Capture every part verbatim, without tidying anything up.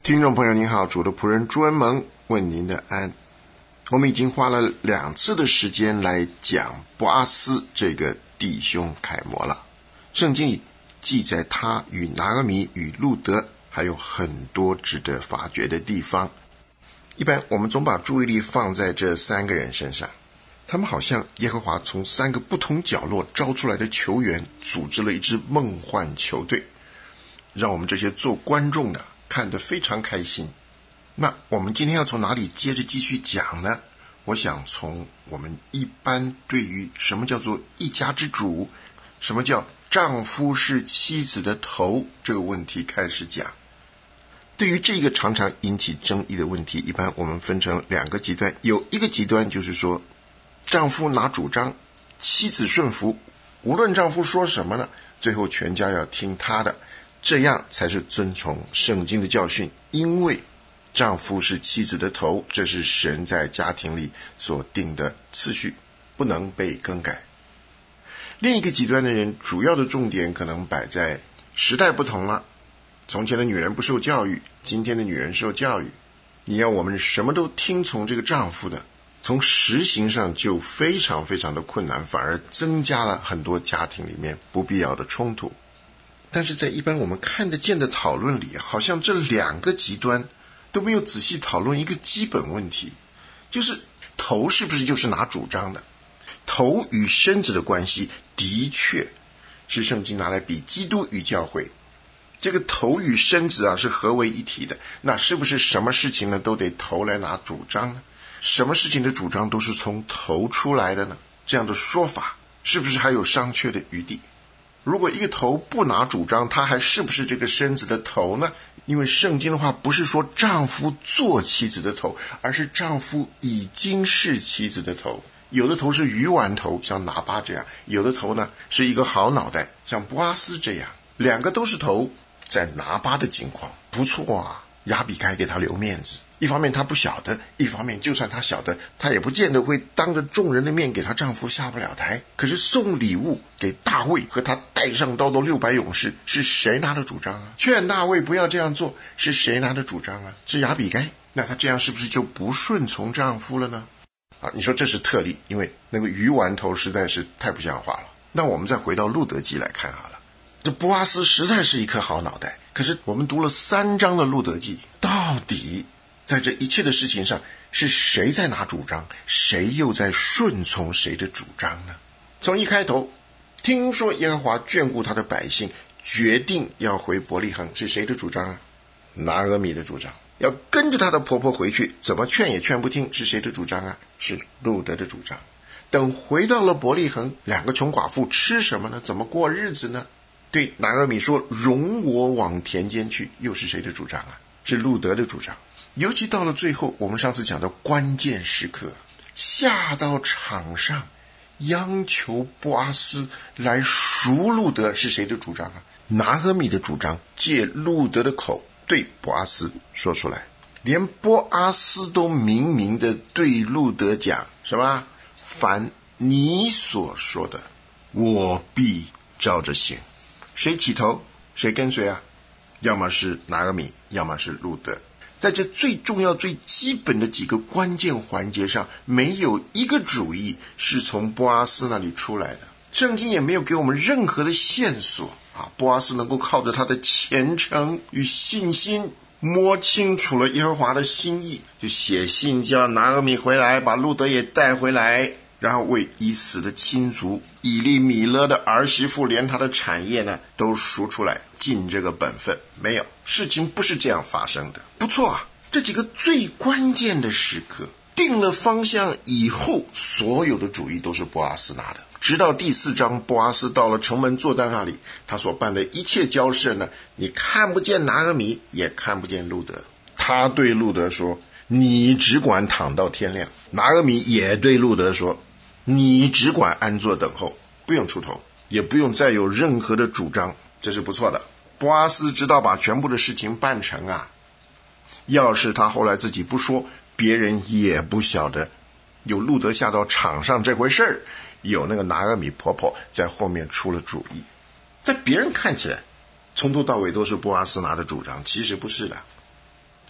听众朋友您好，主的仆人朱恩蒙问您的安。我们已经花了两次的时间来讲波阿斯这个弟兄楷模了。圣经里记载他与拿俄米与路德还有很多值得发掘的地方。一般我们总把注意力放在这三个人身上，他们好像耶和华从三个不同角落招出来的球员，组织了一支梦幻球队，让我们这些做观众的看得非常开心。那我们今天要从哪里接着继续讲呢？我想从我们一般对于什么叫做一家之主，什么叫丈夫是妻子的头这个问题开始讲。对于这个常常引起争议的问题，一般我们分成两个极端。有一个极端就是说，丈夫拿主张，妻子顺服，无论丈夫说什么呢，最后全家要听他的，这样才是遵从圣经的教训，因为丈夫是妻子的头，这是神在家庭里所定的次序，不能被更改。另一个极端的人，主要的重点可能摆在时代不同了，从前的女人不受教育，今天的女人受教育，你要我们什么都听从这个丈夫的，从实行上就非常非常的困难，反而增加了很多家庭里面不必要的冲突。但是在一般我们看得见的讨论里，好像这两个极端都没有仔细讨论一个基本问题，就是头是不是就是拿主张的？头与身子的关系的确是圣经拿来比基督与教会，这个头与身子啊是合为一体的，那是不是什么事情呢都得头来拿主张呢？什么事情的主张都是从头出来的呢？这样的说法是不是还有商榷的余地？如果一个头不拿主张，他还是不是这个身子的头呢？因为圣经的话不是说丈夫做妻子的头，而是丈夫已经是妻子的头。有的头是鱼丸头，像拿巴这样；有的头呢是一个好脑袋，像波阿斯这样。两个都是头，在拿巴的境况不错啊，亚比该给他留面子。一方面他不晓得，一方面就算他晓得，他也不见得会当着众人的面给他丈夫下不了台。可是送礼物给大卫和他带上刀的六百勇士，是谁拿的主张啊？劝大卫不要这样做，是谁拿的主张啊？是亚比该。那他这样是不是就不顺从丈夫了呢？啊，你说这是特例，因为那个鱼丸头实在是太不像话了。那我们再回到路德记来看好了，这波阿斯实在是一颗好脑袋，可是我们读了三章的路德记，到底在这一切的事情上是谁在拿主张，谁又在顺从谁的主张呢？从一开头听说耶和华眷顾他的百姓，决定要回伯利恒，是谁的主张啊？拿俄米的主张。要跟着他的婆婆回去，怎么劝也劝不听，是谁的主张啊？是路德的主张。等回到了伯利恒，两个穷寡妇吃什么呢？怎么过日子呢？对拿俄米说容我往田间去，又是谁的主张啊？是路德的主张。尤其到了最后，我们上次讲的关键时刻，下到场上央求波阿斯来赎路德，是谁的主张啊？拿俄米的主张，借路德的口对波阿斯说出来。连波阿斯都明明的对路德讲什么？凡你所说的，我必照着行。谁起头谁跟随啊？要么是拿俄米，要么是路德。在这最重要最基本的几个关键环节上，没有一个主意是从波阿斯那里出来的。圣经也没有给我们任何的线索啊，波阿斯能够靠着他的虔诚与信心摸清楚了耶和华的心意，就写信叫拿俄米回来，把路德也带回来，然后为已死的亲族以利米勒的儿媳妇连他的产业呢都赎出来，尽这个本分。没有，事情不是这样发生的。不错啊，这几个最关键的时刻定了方向以后，所有的主意都是波阿斯拿的。直到第四章，波阿斯到了城门坐在那里，他所办的一切交涉呢，你看不见拿俄米，也看不见路德。他对路德说，你只管躺到天亮。拿俄米也对路德说，你只管安坐等候，不用出头，也不用再有任何的主张。这是不错的。波阿斯知道把全部的事情办成啊，要是他后来自己不说，别人也不晓得有路德下到场上这回事儿，有那个拿俄米婆婆在后面出了主意。在别人看起来从头到尾都是波阿斯拿的主张，其实不是的。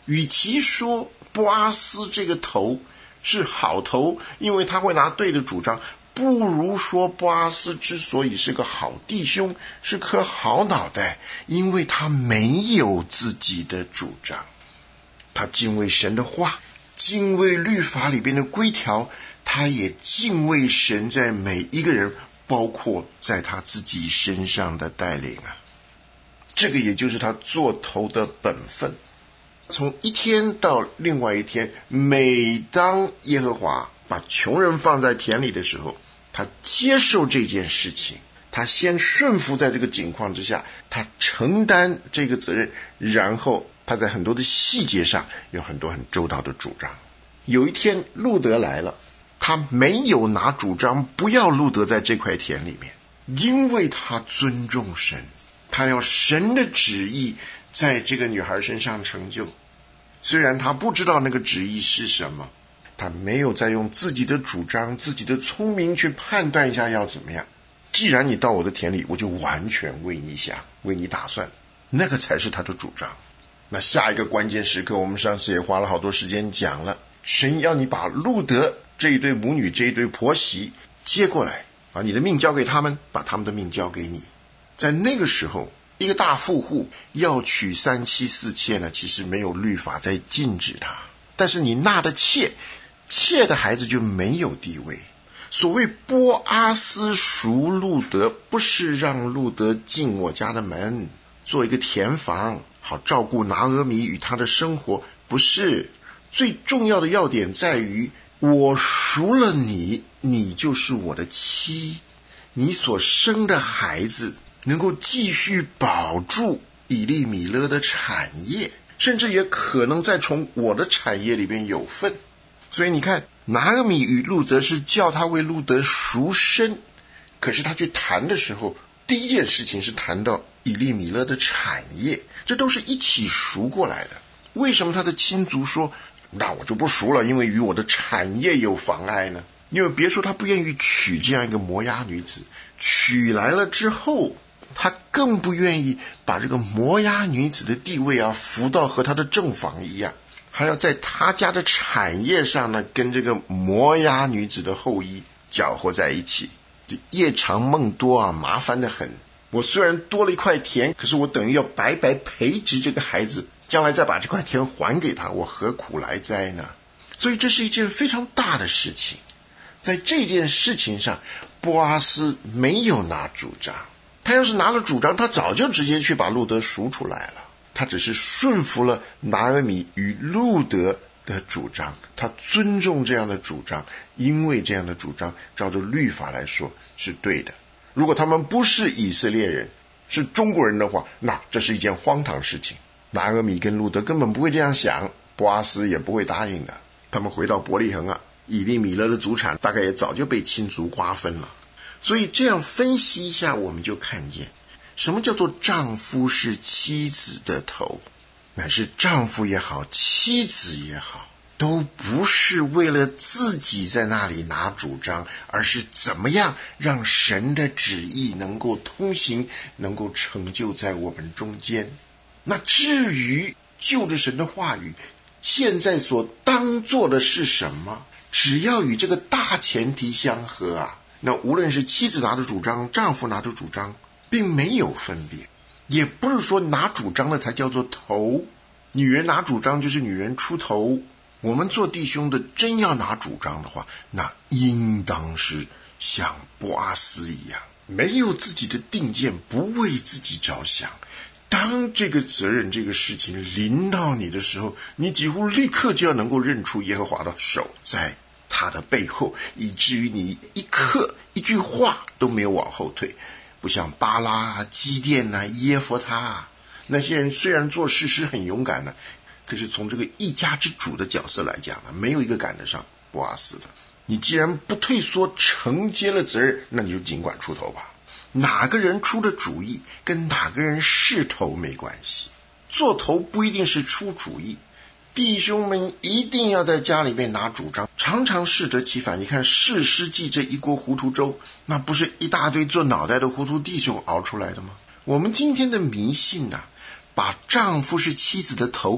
与其说波阿斯这个头是好头，因为他会拿对的主张，不如说波阿斯之所以是个好弟兄，是颗好脑袋，因为他没有自己的主张。他敬畏神的话，敬畏律法里边的规条，他也敬畏神在每一个人，包括在他自己身上的带领啊。这个也就是他做头的本分。从一天到另外一天，每当耶和华把穷人放在田里的时候，他接受这件事情，他先顺服在这个境况之下，他承担这个责任，然后他在很多的细节上有很多很周到的主张。有一天路德来了，他没有拿主张不要路德在这块田里面，因为他尊重神，他要神的旨意在这个女孩身上成就。虽然他不知道那个旨意是什么，他没有再用自己的主张自己的聪明去判断一下要怎么样。既然你到我的田里，我就完全为你想，为你打算，那个才是他的主张。那下一个关键时刻，我们上次也花了好多时间讲了，神要你把路德这一对母女这一对婆媳接过来，把你的命交给他们，把他们的命交给你。在那个时候，一个大富户要娶三妻四妾呢，其实没有律法在禁止他，但是你纳的妾，妾的孩子就没有地位。所谓波阿斯赎路德，不是让路德进我家的门，做一个田房，好照顾拿俄米与他的生活，不是。最重要的要点在于，我赎了你，你就是我的妻，你所生的孩子能够继续保住以利米勒的产业，甚至也可能再从我的产业里边有份。所以你看，拿俄米与路德是叫他为路德赎身，可是他去谈的时候，第一件事情是谈到以利米勒的产业，这都是一起赎过来的。为什么他的亲族说那我就不赎了，因为与我的产业有妨碍呢？因为别说他不愿意娶这样一个摩押女子，娶来了之后，他更不愿意把这个摩押女子的地位啊扶到和他的正房一样，还要在他家的产业上呢跟这个摩押女子的后裔搅和在一起，夜长梦多啊，麻烦得很。我虽然多了一块田，可是我等于要白白培植这个孩子，将来再把这块田还给他，我何苦来哉呢？所以这是一件非常大的事情。在这件事情上，波阿斯没有拿主张，他要是拿了主张，他早就直接去把路德赎出来了。他只是顺服了拿俄米与路德的主张，他尊重这样的主张，因为这样的主张照着律法来说是对的。如果他们不是以色列人，是中国人的话，那这是一件荒唐事情。拿俄米跟路德根本不会这样想，波阿斯也不会答应的。他们回到伯利恒啊，以利米勒的祖产大概也早就被亲族瓜分了。所以这样分析一下，我们就看见什么叫做丈夫是妻子的头，乃是丈夫也好，妻子也好，都不是为了自己在那里拿主张，而是怎么样让神的旨意能够通行，能够成就在我们中间。那至于就着神的话语，现在所当做的是什么，只要与这个大前提相合啊，那无论是妻子拿着主张，丈夫拿着主张，并没有分别。也不是说拿主张的才叫做头，女人拿主张就是女人出头。我们做弟兄的真要拿主张的话，那应当是像波阿斯一样，没有自己的定见，不为自己着想。当这个责任这个事情临到你的时候，你几乎立刻就要能够认出耶和华的手在他的背后，以至于你一刻一句话都没有往后退。不像巴拉、基甸啊、耶弗他那些人，虽然做事是很勇敢的，可是从这个一家之主的角色来讲呢，没有一个赶得上波阿斯的。你既然不退缩，承接了责任，那你就尽管出头吧。哪个人出的主意跟哪个人是头没关系，做头不一定是出主意。弟兄们一定要在家里面拿主张，常常适得其反。你看士师记这一锅糊涂粥，那不是一大堆做脑袋的糊涂弟兄熬出来的吗？我们今天的迷信啊，把丈夫是妻子的头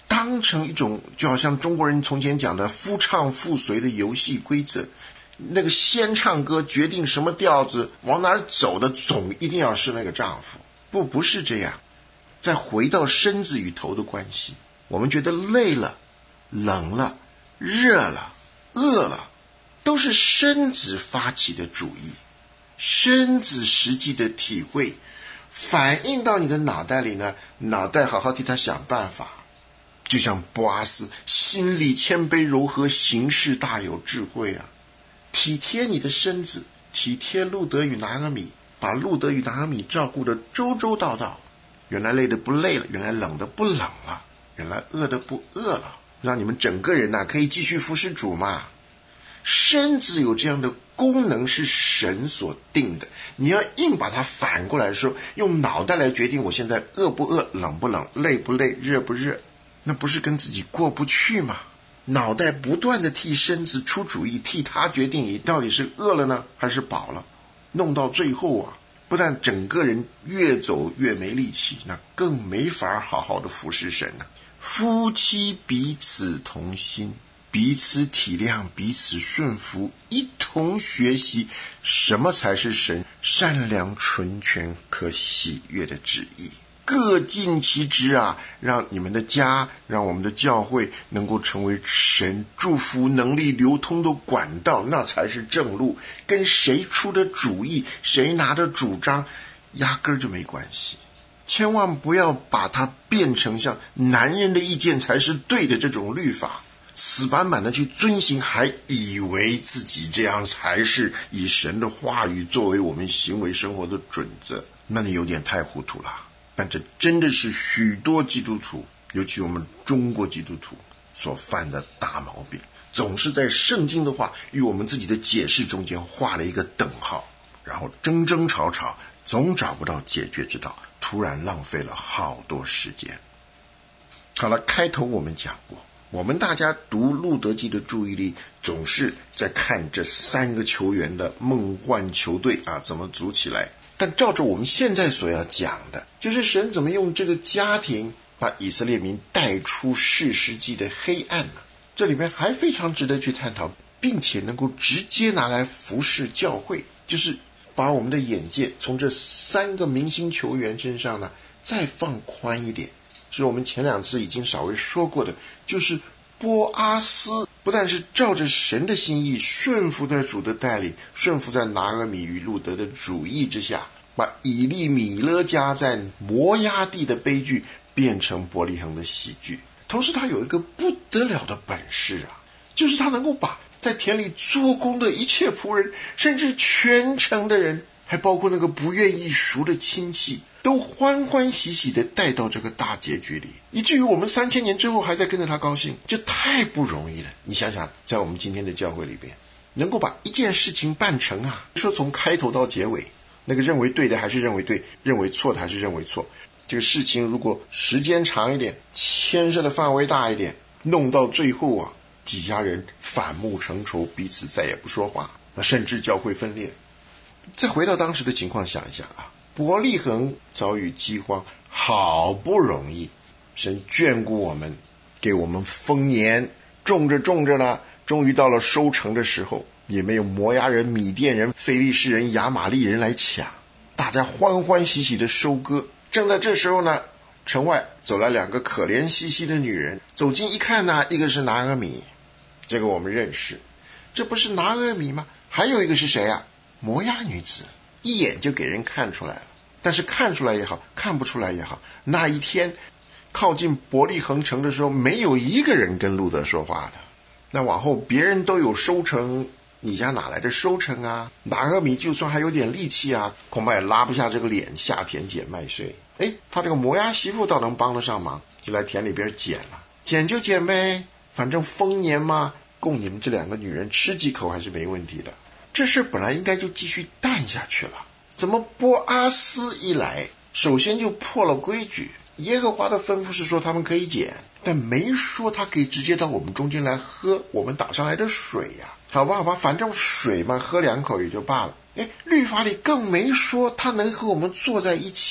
当成一种就好像中国人从前讲的夫唱妇随的游戏规则，那个先唱歌决定什么调子往哪儿走的总一定要是那个丈夫。不不是这样。再回到身子与头的关系，我们觉得累了、冷了、热了、饿了，都是身子发起的主意，身子实际的体会反映到你的脑袋里呢，脑袋好好替他想办法。就像波阿斯心里谦卑柔和，行事大有智慧啊，体贴你的身子，体贴路德与拿俄米，把路德与拿俄米照顾得周周到到。原来累的不累了，原来冷的不冷了，原来饿的不饿了，让你们整个人啊可以继续服侍主嘛。身子有这样的功能是神所定的，你要硬把它反过来说，用脑袋来决定我现在饿不饿、冷不冷、累不累、热不热，那不是跟自己过不去吗？脑袋不断的替身子出主意，替他决定你到底是饿了呢还是饱了，弄到最后啊，不但整个人越走越没力气，那更没法好好的服侍神了。夫妻彼此同心，彼此体谅，彼此顺服，一同学习什么才是神善良纯全可喜悦的旨意，各尽其职啊，让你们的家，让我们的教会能够成为神祝福能力流通的管道，那才是正路。跟谁出的主意，谁拿的主张压根儿就没关系。千万不要把它变成像男人的意见才是对的这种律法，死板板的去遵行，还以为自己这样才是以神的话语作为我们行为生活的准则，那你有点太糊涂了。但这真的是许多基督徒，尤其我们中国基督徒所犯的大毛病，总是在圣经的话与我们自己的解释中间画了一个等号，然后争争吵吵，总找不到解决之道，突然浪费了好多时间。好了，开头我们讲过，我们大家读路德记的注意力总是在看这三个球员的梦幻球队啊怎么组起来，但照着我们现在所要讲的，就是神怎么用这个家庭把以色列民带出士师记的黑暗呢？这里面还非常值得去探讨，并且能够直接拿来服侍教会，就是把我们的眼界从这三个明星球员身上呢再放宽一点。是我们前两次已经稍微说过的，就是波阿斯不但是照着神的心意顺服在主的带领，顺服在拿俄米与路德的主意之下，把以利米勒家在摩押地的悲剧变成伯利恒的喜剧。同时他有一个不得了的本事啊，就是他能够把在田里做工的一切仆人，甚至全城的人，还包括那个不愿意赎的亲戚，都欢欢喜喜的带到这个大结局里，以至于我们三千年之后还在跟着他高兴，这太不容易了。你想想，在我们今天的教会里边，能够把一件事情办成啊，说从开头到结尾，那个认为对的还是认为对，认为错的还是认为错，这个事情如果时间长一点，牵涉的范围大一点，弄到最后啊，几家人反目成仇，彼此再也不说话，那甚至教会分裂。再回到当时的情况想一想啊，伯利恒遭遇饥荒，好不容易神眷顾我们，给我们丰年，种着种着呢，终于到了收成的时候，也没有摩押人、米甸人、非利士人、亚玛力人来抢，大家欢欢喜喜的收割。正在这时候呢，城外走来两个可怜兮兮的女人，走近一看呢，一个是拿俄米，这个我们认识，这不是拿俄米吗？还有一个是谁啊？摩押女子，一眼就给人看出来了。但是看出来也好，看不出来也好，那一天靠近伯利恒城的时候，没有一个人跟路德说话的。那往后别人都有收成，你家哪来的收成啊？拿俄米就算还有点力气啊，恐怕也拉不下这个脸下田捡麦穗。诶，他这个摩押媳妇倒能帮得上忙，就来田里边捡了，捡就捡呗，反正丰年嘛，供你们这两个女人吃几口还是没问题的。这事本来应该就继续淡下去了，怎么波阿斯一来，首先就破了规矩？耶和华的吩咐是说他们可以捡，但没说他可以直接到我们中间来喝我们打上来的水呀、啊。好吧好吧，反正水嘛，喝两口也就罢了。诶，律法里更没说他能和我们坐在一起，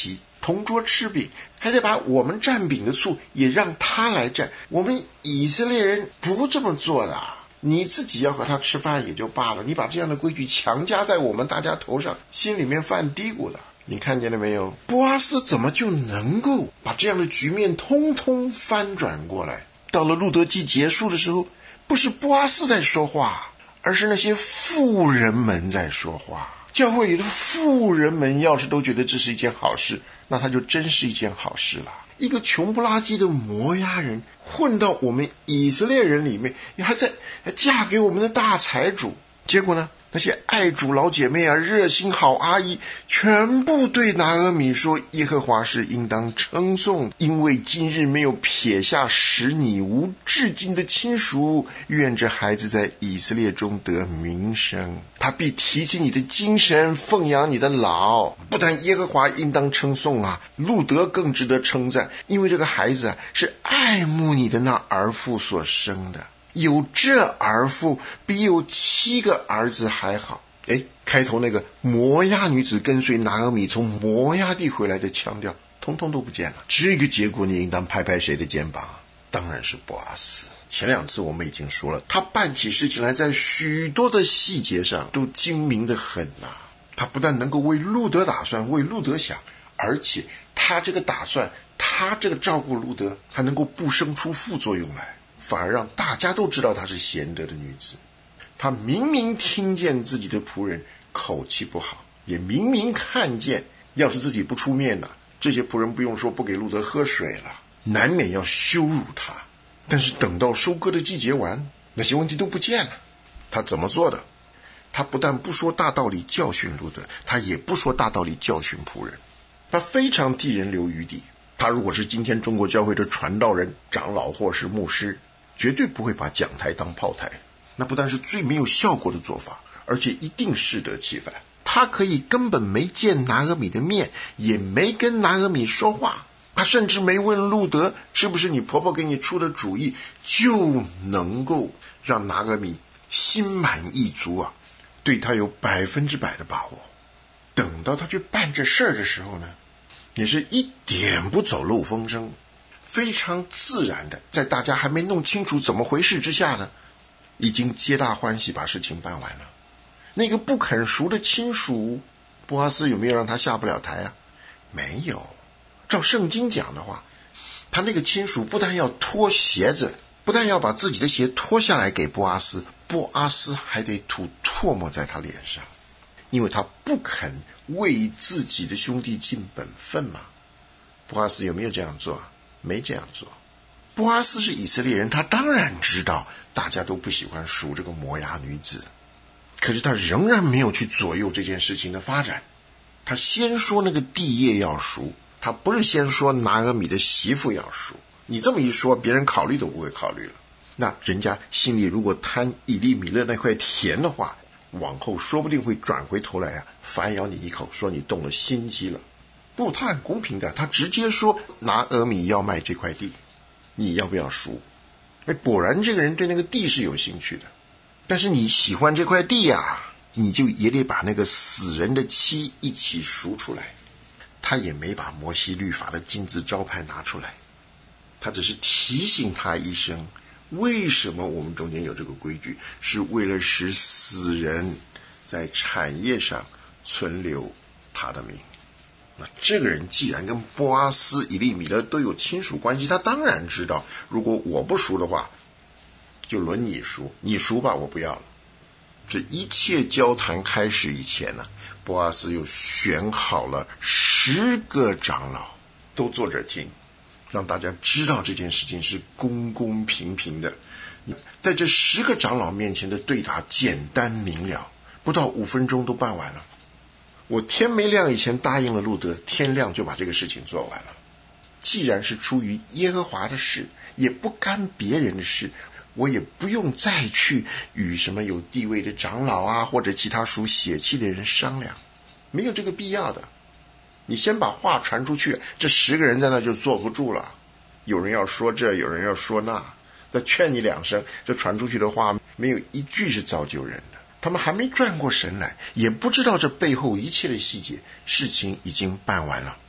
同桌吃饼，还得把我们蘸饼的醋也让他来蘸。我们以色列人不这么做的，你自己要和他吃饭也就罢了，你把这样的规矩强加在我们大家头上，心里面犯嘀咕的。你看见了没有？波阿斯怎么就能够把这样的局面通通翻转过来？到了路德记结束的时候，不是波阿斯在说话，而是那些妇人们在说话。教会里的妇人们要是都觉得这是一件好事，那他就真是一件好事了。一个穷不拉几的摩押人混到我们以色列人里面，还在嫁给我们的大财主，结果呢，那些爱主老姐妹啊，热心好阿姨，全部对拿俄米说，耶和华是应当称颂，因为今日没有撇下使你无至今的亲属，愿这孩子在以色列中得名声，他必提起你的精神，奉养你的老。不但耶和华应当称颂啊，路德更值得称赞，因为这个孩子啊，是爱慕你的那儿妇所生的，有这儿妇比有七个儿子还好。诶，开头那个摩押女子跟随拿俄米从摩押地回来的腔调通通都不见了。这个结果你应当拍拍谁的肩膀？当然是波阿斯。前两次我们已经说了，他办起事情来在许多的细节上都精明得很啊。他不但能够为路德打算，为路德想，而且他这个打算，他这个照顾路德还能够不生出副作用来，反而让大家都知道她是贤德的女子。她明明听见自己的仆人口气不好，也明明看见要是自己不出面了，这些仆人不用说不给路德喝水了，难免要羞辱他。但是等到收割的季节完，那些问题都不见了。他怎么做的？他不但不说大道理教训路德，他也不说大道理教训仆人，他非常替人留余地。他如果是今天中国教会的传道人、长老或是牧师，绝对不会把讲台当炮台，那不但是最没有效果的做法，而且一定适得其反。他可以根本没见拿俄米的面，也没跟拿俄米说话，他甚至没问路德是不是你婆婆给你出的主意，就能够让拿俄米心满意足啊，对他有百分之百的把握。等到他去办这事儿的时候呢，也是一点不走漏风声，非常自然的，在大家还没弄清楚怎么回事之下呢，已经皆大欢喜把事情办完了。那个不肯赎的亲属，波阿斯有没有让他下不了台啊？没有。照圣经讲的话，他那个亲属不但要脱鞋子，不但要把自己的鞋脱下来给波阿斯，波阿斯还得吐唾沫在他脸上，因为他不肯为自己的兄弟尽本分嘛。波阿斯有没有这样做？没这样做。波阿斯是以色列人，他当然知道大家都不喜欢赎这个摩押女子，可是他仍然没有去左右这件事情的发展。他先说那个地业要赎，他不是先说拿俄米的媳妇要赎。你这么一说，别人考虑都不会考虑了。那人家心里如果贪以利米勒那块田的话，往后说不定会转回头来啊，反咬你一口，说你动了心机了。不，他很公平的，他直接说拿俄米要卖这块地，你要不要赎？果然这个人对那个地是有兴趣的，但是你喜欢这块地啊，你就也得把那个死人的妻一起赎出来。他也没把摩西律法的金字招牌拿出来，他只是提醒他一声，为什么我们中间有这个规矩，是为了使死人在产业上存留他的名。那这个人既然跟波阿斯、以利米勒都有亲属关系，他当然知道，如果我不赎的话，就轮你赎，你赎吧，我不要了。这一切交谈开始以前呢，波阿斯又选好了十个长老，都坐这儿听，让大家知道这件事情是公公平平的。在这十个长老面前的对答简单明了，不到五分钟都办完了。我天没亮以前答应了路德，天亮就把这个事情做完了。既然是出于耶和华的事，也不干别人的事，我也不用再去与什么有地位的长老啊，或者其他属血气的人商量，没有这个必要的。你先把话传出去，这十个人在那就坐不住了，有人要说这，有人要说那，再劝你两声，这传出去的话没有一句是造就人的。他们还没转过神来，也不知道这背后一切的细节，事情已经办完了。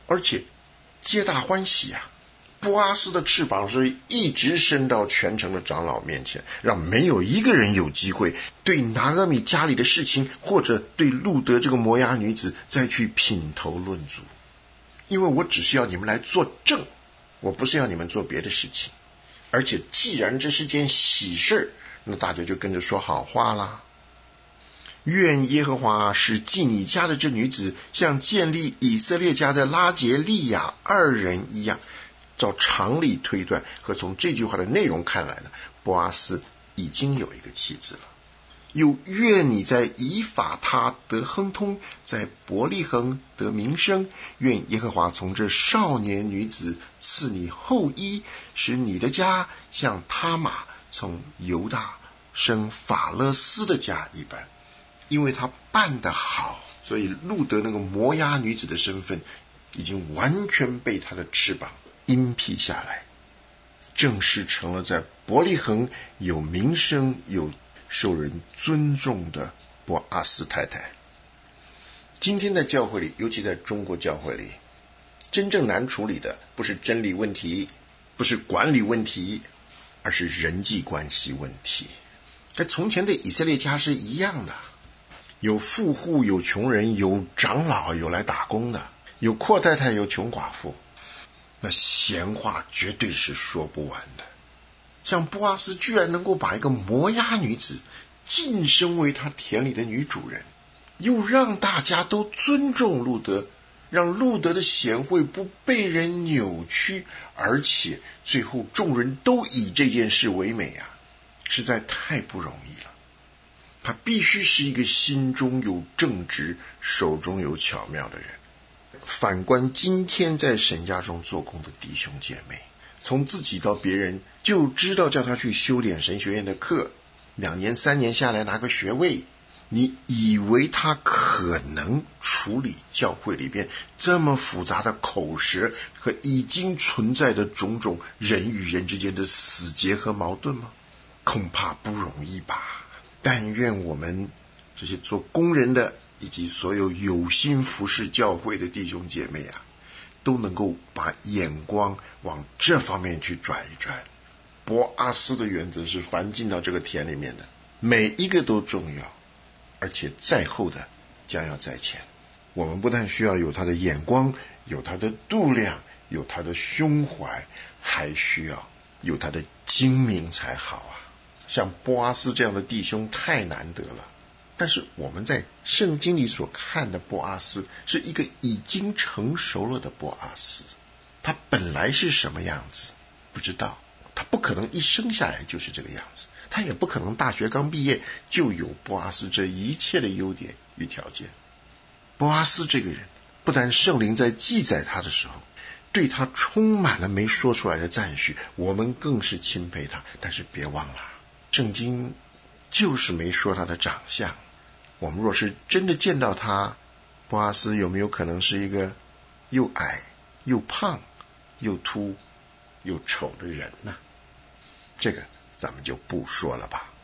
而且皆大欢喜啊。波阿斯的翅膀是一直伸到全城的长老面前，让没有一个人有机会对拿俄米家里的事情，或者对路德这个摩押女子再去品头论足。因为我只是要你们来作证，我不是要你们做别的事情。而且既然这是件喜事，那大家就跟着说好话啦。愿耶和华使记你家的这女子像建立以色列家的拉结利亚二人一样。照常理推断和从这句话的内容看来呢，波阿斯已经有一个妻子了。又愿你在以法他得亨通，在伯利恒得名声。愿耶和华从这少年女子赐你后裔，使你的家像他玛从犹大生法勒斯的家一般。因为他办得好，所以路德那个摩押女子的身份已经完全被他的翅膀荫蔽下来，正式成了在伯利恒有名声有受人尊重的波阿斯太太。今天的教会里，尤其在中国教会里，真正难处理的不是真理问题，不是管理问题，而是人际关系问题。在从前的以色列家是一样的，有富户有穷人，有长老有来打工的，有阔太太有穷寡妇，那闲话绝对是说不完的。像波阿斯居然能够把一个摩押女子晋升为他田里的女主人，又让大家都尊重路德，让路德的贤惠不被人扭曲，而且最后众人都以这件事为美啊，实在太不容易了。他必须是一个心中有正直手中有巧妙的人。反观今天在神家中做工的弟兄姐妹，从自己到别人就知道叫他去修点神学院的课，两年三年下来拿个学位，你以为他可能处理教会里边这么复杂的口舌和已经存在的种种人与人之间的死结和矛盾吗？恐怕不容易吧。但愿我们这些做工人的以及所有有心服侍教会的弟兄姐妹啊，都能够把眼光往这方面去转一转。波阿斯的原则是凡进到这个田里面的每一个都重要，而且在后的将要在前。我们不但需要有他的眼光，有他的度量，有他的胸怀，还需要有他的精明才好啊。像波阿斯这样的弟兄太难得了，但是我们在圣经里所看的波阿斯是一个已经成熟了的波阿斯。他本来是什么样子不知道，他不可能一生下来就是这个样子，他也不可能大学刚毕业就有波阿斯这一切的优点与条件。波阿斯这个人，不但圣灵在记载他的时候对他充满了没说出来的赞许，我们更是钦佩他。但是别忘了，圣经就是没说他的长相。我们若是真的见到他，波阿斯有没有可能是一个又矮又胖又秃又丑的人呢？这个咱们就不说了吧。